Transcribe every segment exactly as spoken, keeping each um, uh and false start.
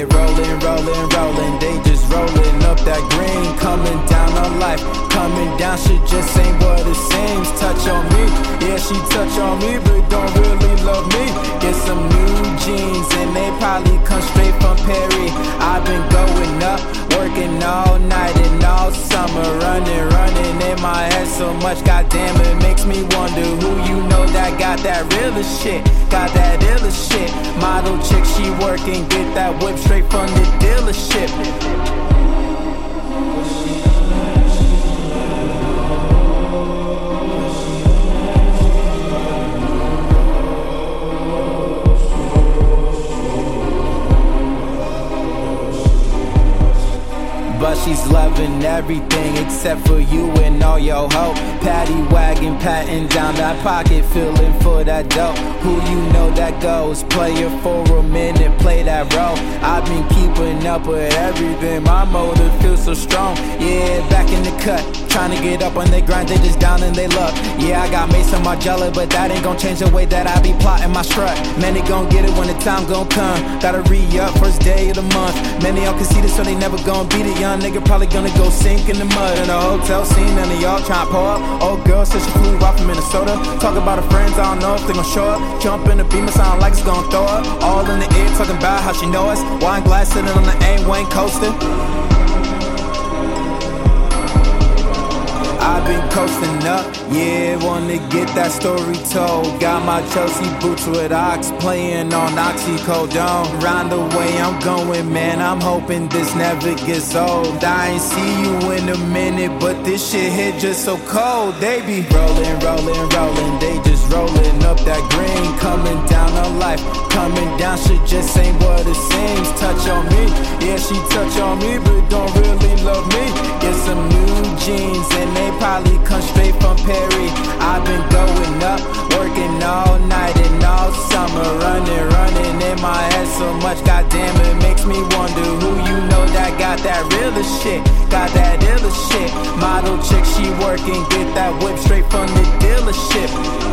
rolling, rolling, rolling. They just rolling up that green, coming down on life. Coming down, shit just ain't what it seems. Touch on me, yeah, she touch on me, but don't really love me. Get some new jeans and they probably come straight from Perry. I've been going up, working all night and all summer, running, running in my head so much, goddamn it makes me wonder who you know that got that realest shit, got that illest shit. Model chick, she working, get that whip straight from the dealership. But she's loving everything except for you and all your hope. Paddy wagon, patting down that pocket, feeling for that dope. Who you know that goes? Play it for a minute, play that role. I've been keeping up with everything, my motive feels so strong. Yeah, back in the cut, trying to get up on their grind, they just down and they luck. Yeah, I got Mason Margiela, but that ain't gon' change the way that I be plotting my strut. Many gon' get it when the time gon' come. Gotta re-up first day of the month. Many y'all can see this, so they never gon' beat it. Young nigga probably gonna go sink in the mud in a hotel scene. None of y'all tryna pull up. Old girl said she flew out from Minnesota. Talk about her friends, I don't know if they gon' show up. Jump in the beamer, sound like it's gon' throw up. All in the air, talking about how she know us. Wine glass sitting on the aim Wayne coaster. I've been coasting up, yeah, wanna get that story told. Got my Chelsea boots with Ox, playing on oxycodone. Round the way I'm going, man, I'm hoping this never gets old. I ain't see you in a minute, but this shit hit just so cold. They be rolling, rolling, rolling, they just rolling up that green, coming down on life. Coming down, shit just ain't what it seems. Touch on me, yeah, she touch on me, but don't really love me. Get some new jeans and they probably come straight from Perry. I've been going up, working all night and all summer, running, running in my head so much, goddamn it makes me wonder who you know that got that realest shit, got that illest shit. Model chick, she working, get that whip straight from the dealership.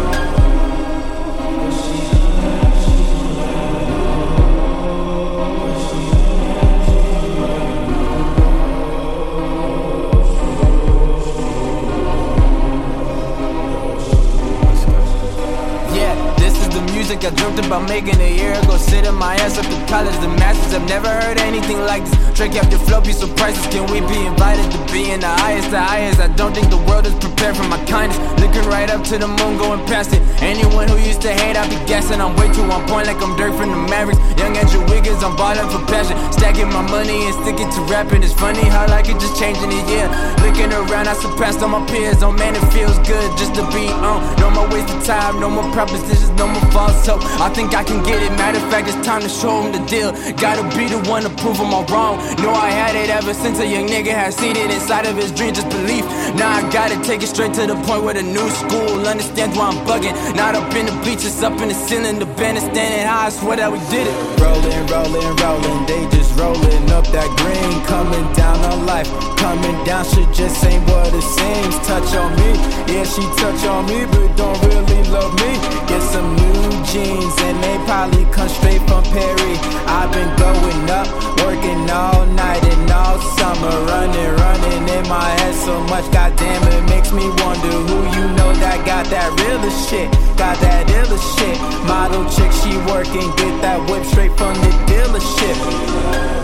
I dreamt about making a year ago, sit in my ass after college. The masses have never heard anything like this. Drink after flow, be so priceless. Can we be invited to be in the highest, the highest? I don't think the world is prepared for my kindness. Looking right up to the moon, going past it. Anyone who used to hate, I be guessing. I'm way too on point, like I'm Dirk from the Mavericks. Young Andrew Wiggins, I'm ballin' for passion. Stacking my money and sticking to rapping. It's funny how like it just changed in a year. Looking around, I surpassed all my peers. Oh man, it feels good just to be on. No more wasted time, no more propositions, no more false hope. I think I can get it, matter of fact, it's time to show him the deal. Gotta be the one to prove him all wrong. Know I had it ever since a young nigga had seen it inside of his dream, just belief. Now I gotta take it straight to the point where the new school understands why I'm bugging. Not up in the bleachers, up in the ceiling, the band is standing high, I swear that we did it. Rolling, rolling, rolling, they just rolling up that green, coming down on life. Coming down, shit just ain't what it seems. Touch on me, yeah, she touch on me, but don't really love me. Get some new jeans and they probably come straight from Perry. I've been going up, working all night and all summer, running, running in my head so much, goddamn it makes me wonder who you know that got that realest shit, got that illest shit. Model chick, she working, get that whip straight from the dealership.